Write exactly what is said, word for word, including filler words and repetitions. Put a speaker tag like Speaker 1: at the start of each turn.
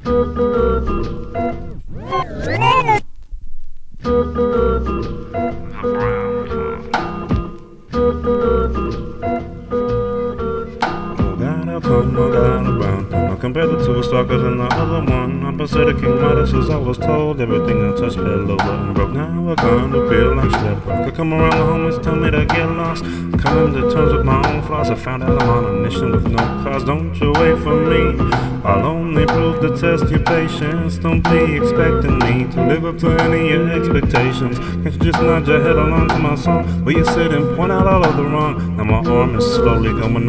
Speaker 1: Come on down around. I'm compared to a stalker than the other one. I'm considered King Midas as I was told. Everything I touched fell over and broke. Now I kinda feel like slip. I could come around the homies, tell me to get lost. Coming to terms with my own flaws. I found out I'm on a mission with no cause. Don't you wait for me. I'll only prove to test your patience. Don't be expecting me to live up to any of your expectations. Can't you just nod your head along to my song? Where you sit and point out all of the wrong. Now my arm is slowly going